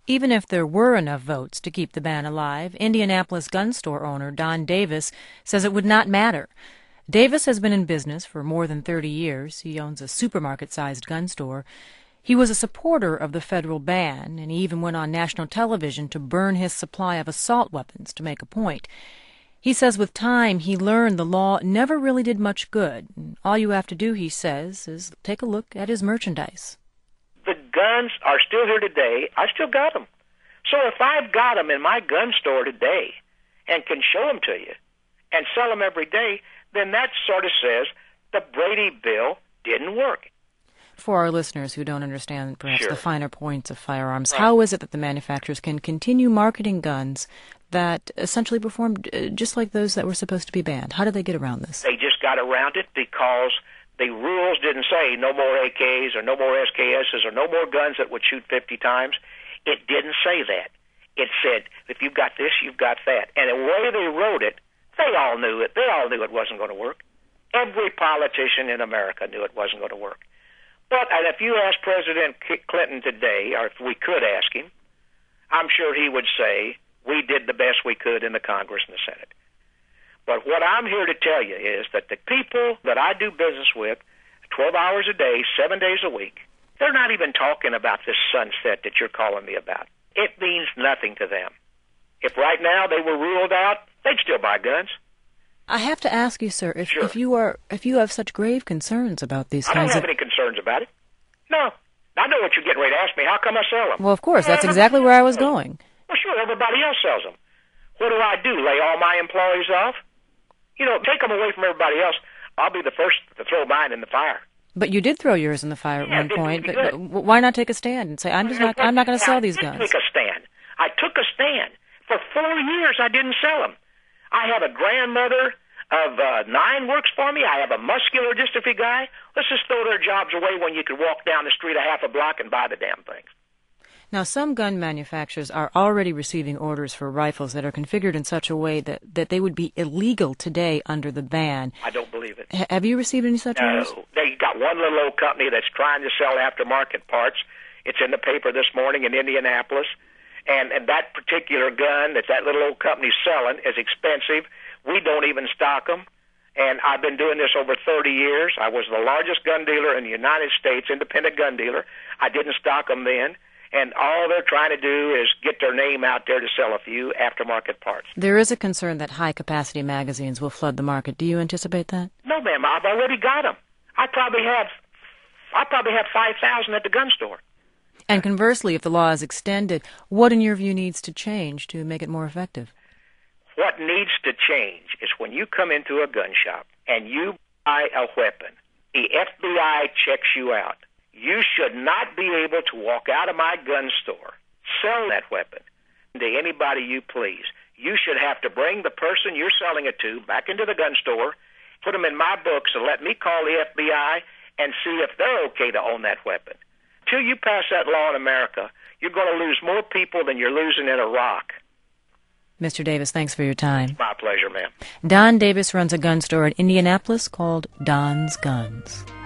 Even if there were enough votes to keep the ban alive, Indianapolis gun store owner Don Davis says it would not matter. Davis has been in business for more than 30 years. He owns a supermarket-sized gun store. He was a supporter of the federal ban, and he even went on national television to burn his supply of assault weapons to make a point. He says with time he learned the law never really did much good. All you have to do, he says, is take a look at his merchandise. The guns are still here today. I still got them. So if I've got them in my gun store today and can show them to you and sell them every day, then that sort of says the Brady bill didn't work. For our listeners who don't understand perhaps the finer points of firearms, Right. How is it that the manufacturers can continue marketing guns that essentially performed just like those that were supposed to be banned? How did they get around this? They just got around it because the rules didn't say no more AKs or no more SKSs or no more guns that would shoot 50 times. It didn't say that. It said, if you've got this, you've got that. And the way they wrote it, they all knew it. They all knew it wasn't going to work. Every politician in America knew it wasn't going to work. But and if you ask President Clinton today, or if we could ask him, I'm sure he would say, we did the best we could in the Congress and the Senate. But what I'm here to tell you is that the people that I do business with, 12 hours a day, 7 days a week, they're not even talking about this sunset that you're calling me about. It means nothing to them. If right now they were ruled out, they'd still buy guns. I have to ask you, sir, if you have such grave concerns about these I don't kinds have any concerns about it. No. I know what you're getting ready to ask me. How come I sell them? Well, of course, that's exactly where I was going. Well, sure, everybody else sells them. What do? Lay all my employees off? You know, take them away from everybody else. I'll be the first to throw mine in the fire. But you did throw yours in the fire at one point. But why not take a stand and say, I'm not going to sell these guns? I took a stand. I took a stand. For 4 years, I didn't sell them. I have a grandmother of 9 works for me. I have a muscular dystrophy guy. Let's just throw their jobs away when you could walk down the street a half a block and buy the damn things. Now, some gun manufacturers are already receiving orders for rifles that are configured in such a way that they would be illegal today under the ban. I don't believe it. Have you received any such orders? No. They got one little old company that's trying to sell aftermarket parts. It's in the paper this morning in Indianapolis. And that particular gun that little old company's selling is expensive. We don't even stock them. And I've been doing this over 30 years. I was the largest gun dealer in the United States, independent gun dealer. I didn't stock them then. And all they're trying to do is get their name out there to sell a few aftermarket parts. There is a concern that high-capacity magazines will flood the market. Do you anticipate that? No, ma'am. I've already got them. I probably have 5,000 at the gun store. And conversely, if the law is extended, what in your view needs to change to make it more effective? What needs to change is when you come into a gun shop and you buy a weapon, the FBI checks you out. You should not be able to walk out of my gun store, sell that weapon to anybody you please. You should have to bring the person you're selling it to back into the gun store, put them in my books, and let me call the FBI and see if they're okay to own that weapon. Till you pass that law in America, you're going to lose more people than you're losing in Iraq. Mr. Davis, thanks for your time. My pleasure, ma'am. Don Davis runs a gun store in Indianapolis called Don's Guns.